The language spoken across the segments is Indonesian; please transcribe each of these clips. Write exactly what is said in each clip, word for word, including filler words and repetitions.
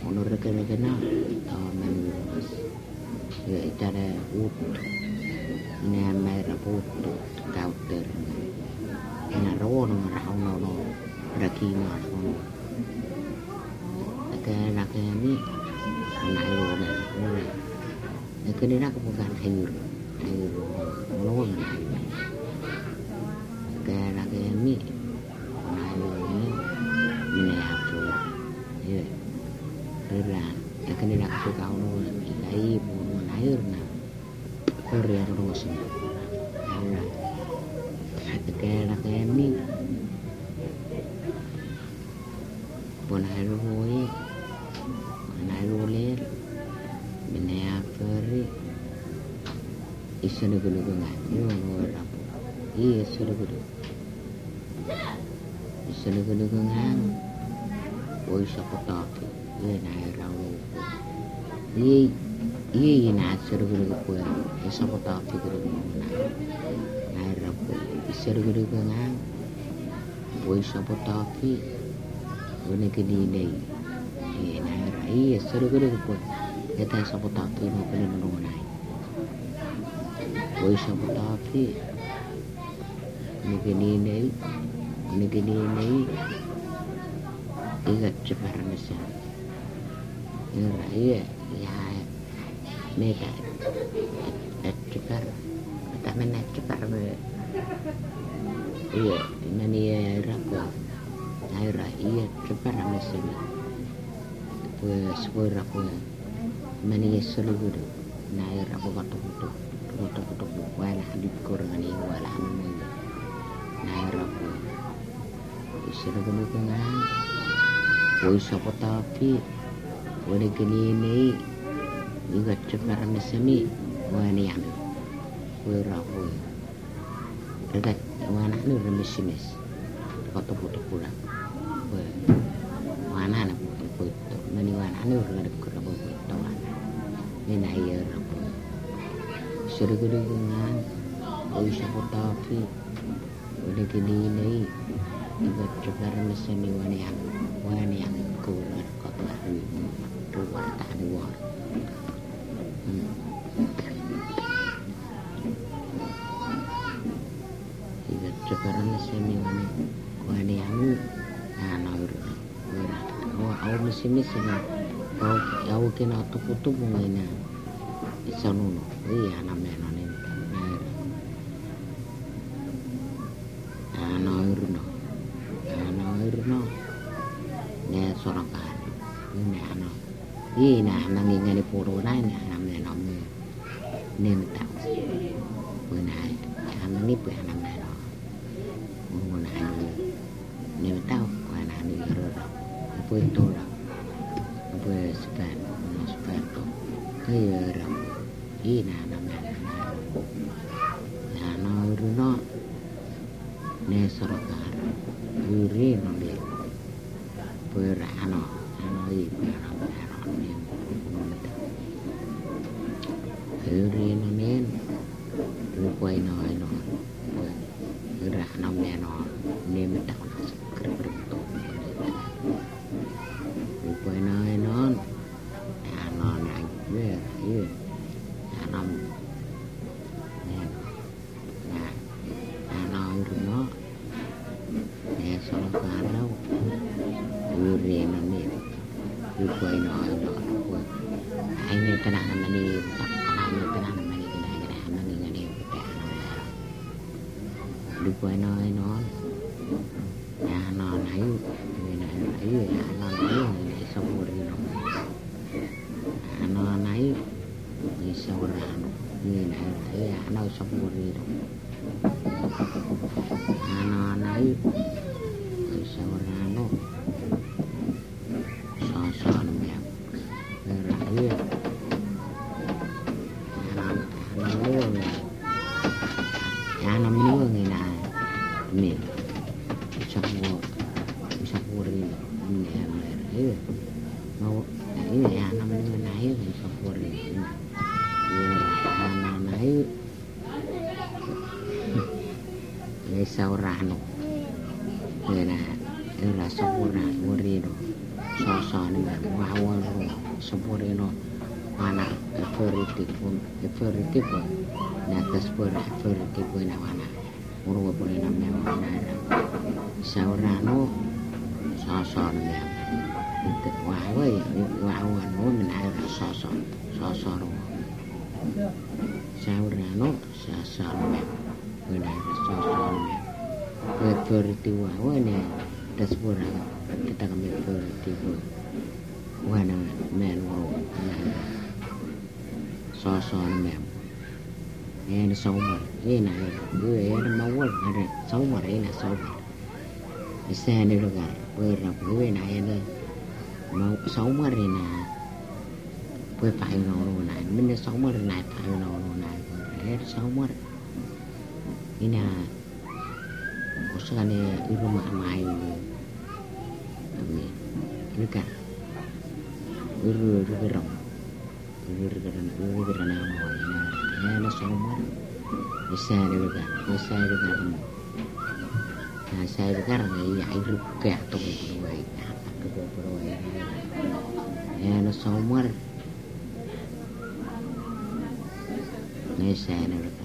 menurut kena menurut ya icara ut nama raput kau ter ina ron rau no no raki no no ke nak ni nai lo ne ne ke ni nak bukan hayur hayur no nai ke nak ni nai lo ni ni apa ya beran ya ke ni nak kau no ai pun hayur na Korea terus ini, ada, kayak kayak ini, pun hari roi, hari roi, benar feri, isu negara negara, ini orang apa? Iya isu negara, isu negara negara, oi siapa tahu, ini naik rau, ini Iya na seru-seru ko isa ko ta figure mo na na rapo seru-seru ko nga boy sa po ta fi wala kini nei iya na ra iya seru-seru ko eta sa po ta fi mo pala no na boy sa po ta fi ni kini nei ni kini nei igat cepat mesa iya iya ya Mega, cepat, tak mana cepat me, iya, mana ya rapo, air iya cepat macam ni, pues sebuah rapo, mana ya seluruh, air rapo batu batu, batu batu, wala di korang ni wala anu, air rapo, seluruh dengan, boy siapa tapi, wala kini ni. Juga cepat mesemi wani yang werahu dekat wana ni remesimes foto foto pula wana na foto mani wana ni dekat kerabo foto wana ni na iya rapo suruh dengan oi siapa tapi udah gini ni juga cepat mesemi wani yang wani yang kuat kota hari dua tak dua Iga ceparan semi wani wani amu ana ur ur oh au mesimi sema au au kena tukutu bungaina isanuno iya ana mena ne ana ur no ana ur no ne sorakan ne ana ina ana ngingani puro na ne ana mena me nên tạo bữa nay ăn nếp bữa năm nay đó bữa nay nên tao qua nào đi rồi đó bữa tôi đó bữa span nó span đó cái rồi ý là năm nay là nó nó nên sau đó bữa riêng nó đi bữa rã nó nó gì bữa nó nó nên Ri nó nên rồi quay nói nó rồi ra năm nè nó nên mình đặt cái cái tổ rồi quay nói nó à nó này với với à năm nè à à nói rồi nó nè sau đó cả đâu rồi Ri nó nên rồi quay nói nó quay anh này cái nào mà đi ni tenang mani kena kena mani ngani kita lupa noi non ya non ayu ni ayu ya non ayu ni saburi no non ayu ni saurano ni ayu ya non saburi no non ayu ni saurano so so no ya ayu ya năm nữa người nào miền trong mùa trong mùa đi mình làm lại đấy mau đấy là năm nữa nãy mình trong mùa đi là năm nãy ngày sau ra nọ người là là trong mùa ra mùa đi rồi so sosone wawa sepurino mana eferitif eferitif natas pun eferitif na wana uru pun na mewana saurano sosone ya itu wawa wawa no menaik sosok sosok saurano sosone menaik sosone eferitif wawa ne tas pura kita kami eferitif wana menwo sosone mem en somar ena ena mawal ada somar ena somar isa ne lugar pera pera na ena mau somar ena pue pai no na min somar na pai no na er somar ina usane iruma mai ami lugar uru uru Gurgurana moyna ena somar isare ga isare ga na sare ga ya iru ka to buai ka to buai ena somar ne sare ga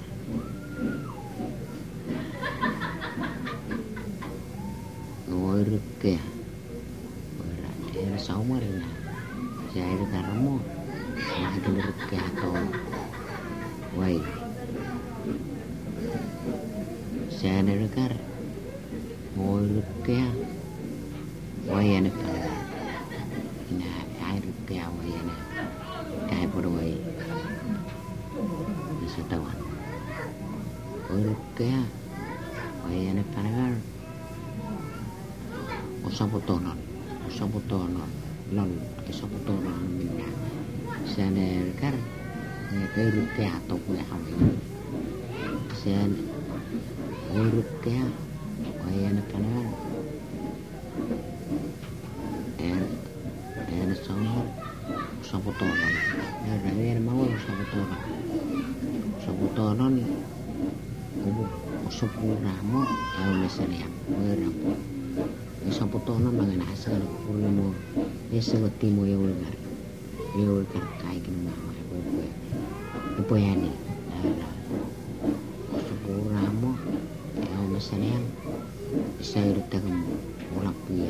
oiru ka ora ena somar na sare ga mo Makin berkato, wai, saya dengar, mau rukia, wai ane pada, ina air rukia wai ane, kai pada wai, bisa tawan, wai rukia, wai ane pada, usah putonon, usah putonon, lon, usah putonon minyak. Sana kar cái rukia tộc người học sen rukia why ana kana en en somor sabotono ya raver mau sabotono sabotono ni ubu osopuramo au meseria merapo sabotono mangana asal purimo ese timo ya ulgar Yul terkait dengan apa gue, apa ya nih? Sepuramo, ya misalnya saya udah kamu orang punya,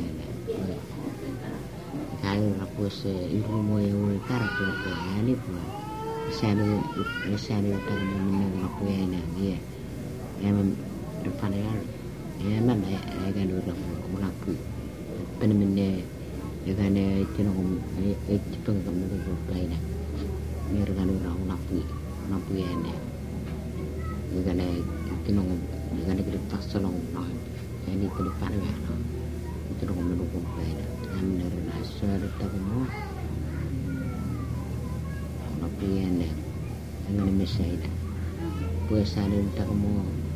kalau aku se ibu mau yang ultar aku punya nih pun, saya udah saya udah kamu menang orang punya nih, ya, yang depan ya, ya mana ya kan udah orang punya, penemennya dengan jenong eh cepeng kamu tu lain dah. Ni dengan orang napi napi ni. Dengan jenong dengan kita pasalong nah. Ini ke depan ya. Itu orang mendukung lain. Yang menerima suara kamu napi ni. Dengan mesai dah. Puasa dan kamu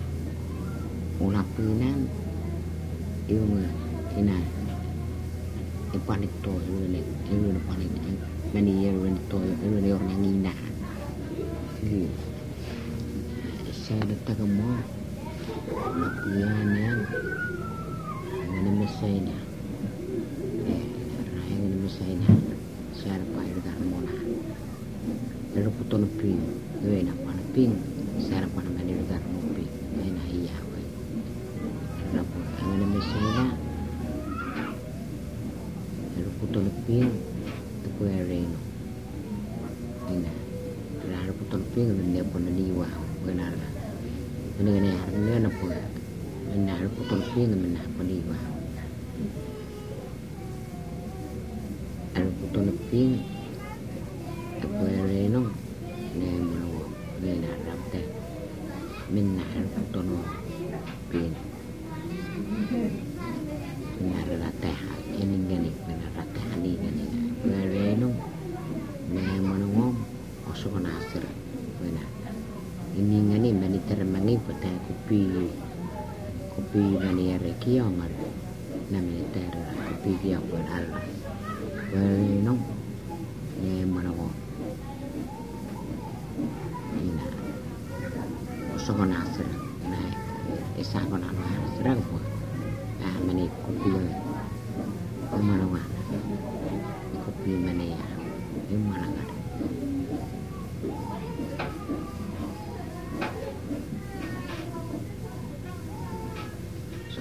napi nan. Iu ina panik to ini ini panik mani ya ini to ini orang yang indah ini saya datang kamu latihannya ini mesinnya eh ini mesinnya saya pakai dengan mona lalu putus ping itu enak mana ping saya pakai dengan dengan mobil enak iya lalu ini mesinnya puto leping tu kue reno, ina, kerana puto leping benda pun niwa, benar lah, benda ni harga ni pun, benar puto leping benda pun niwa, ada puto leping tu kue reno, ni mana, benar ramai, benar puto leping, benar lah teh, ini gini benar. Ini kan bereno, memang ngom, osok nasir, benar. Ini kan ini mani termangi pada kopi, kopi mani ada kiam ada, namanya ter kopi kiam benar. Bereno, memang ngom, ini, osok nasir, nah, esok nasir apa? Ah, mani kopi, memang ngom.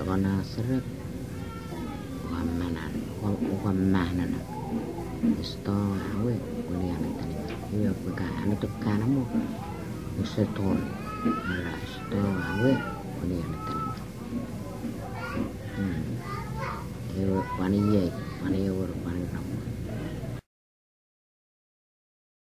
kona seret wamanan wamanan isto awe kuni ane tani iya beka ane tukana mo useton ala isto awe kuni ane tani hmm ewe wani ye wani ye wor wani kamu